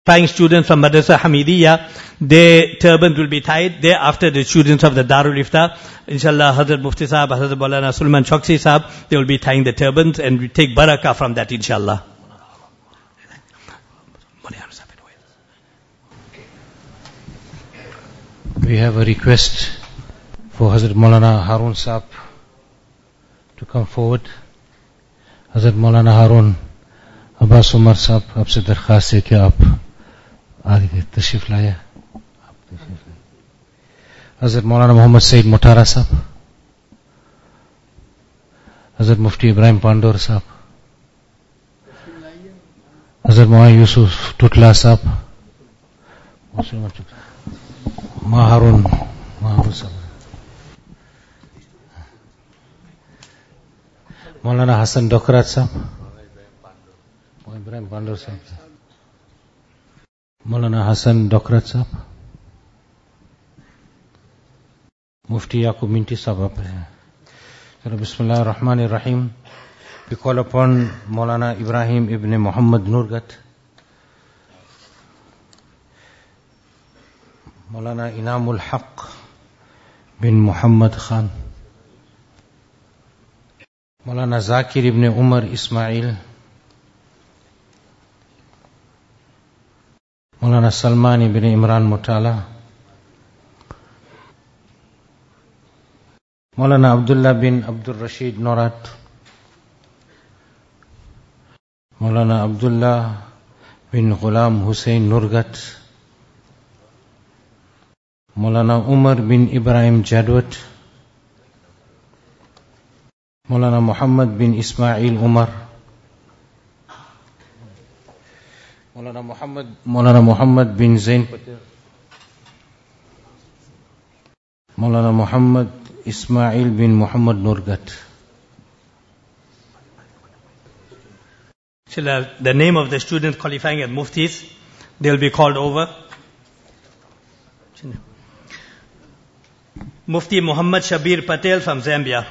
qualifying students from Madrasa Hamidiyya, their turbans will be tied. Thereafter, the students of the Darul Ifta, inshallah, Hazrat Mufti Sahab, Hazrat Maulana Sulman Choksi Sahab, they will be tying the turbans and we take barakah from that, inshallah. We have a request for Hazrat Maulana Harun Sahab to come forward. Hazrat Maulana Harun, Abbas Umar Sahab, आपसे दरख्वास्त है कि आप आगे तशरीफ लाया. Hazrat Maulana Muhammad Saeed Mutara Sahab, Hazrat Mufti Ibrahim Pandor Sahab, Hazrat Maulana Yusuf Tutla Sahab, Harun Sahab, Maulana Hassan Dokrat Sahab, Ibrahim Pandor Sahab, Maulana Hassan Dokrat Sahab, Mufti Yaqub Minti Sahab. Bismillah ar-Rahman ar-Rahim. We call upon Maulana Ibrahim ibn Muhammad Nurgat, Maulana Inamul Haq bin Muhammad Khan, Maulana Zakir ibn Umar Ismail, Maulana Salman ibn Imran Mutala, Maulana Abdullah bin Abdul Rashid Norat, Maulana Abdullah bin Ghulam Hussein Nurgat, Maulana Umar bin Ibrahim Jadwat, Maulana Muhammad bin Ismail Umar, Maulana Muhammad bin Zain Patel, Maulana Muhammad Ismail bin Muhammad Nurgat. The name of the students qualifying as muftis, they will be called over. Mufti Muhammad Shabir Patel from Zambia.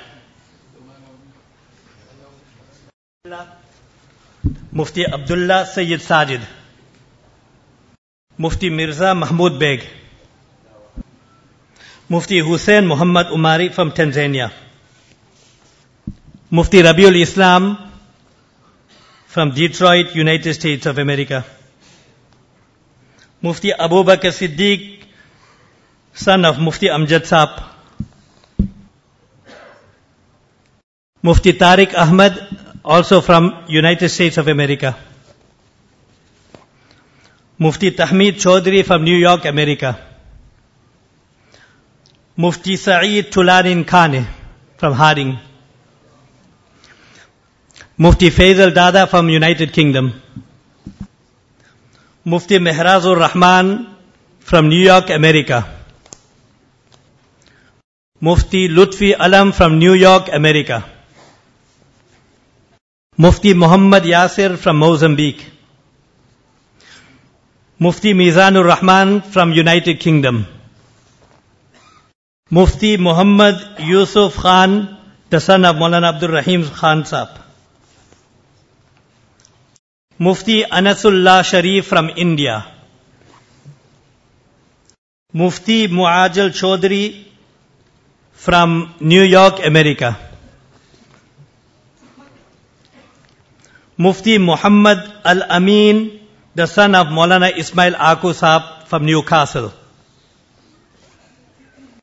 Mufti Abdullah Sayyid Sajid. Mufti Mirza Mahmud Beg. Mufti Hussein Muhammad Umari from Tanzania. Mufti Rabiul Islam from Detroit, United States of America. Mufti Abu Bakr Siddiq, son of Mufti Amjad Saab. Mufti Tariq Ahmad, also from United States of America. Mufti Tahmid Chaudhry from New York, America. Mufti Saeed Tularin Khane from Harding. Mufti Faisal Dada from United Kingdom. Mufti Mehrazur Rahman from New York, America. Mufti Lutfi Alam from New York, America. Mufti Muhammad Yasir from Mozambique. Mufti Mizanur Rahman from United Kingdom. Mufti Muhammad Yusuf Khan, the son of Maulana Abdul Rahim Khan Sahab. Mufti Anasullah Sharif from India. Mufti Muajal Chaudhry from New York, America. Mufti Muhammad Al-Amin, the son of Maulana Ismail Aku Sahab from Newcastle.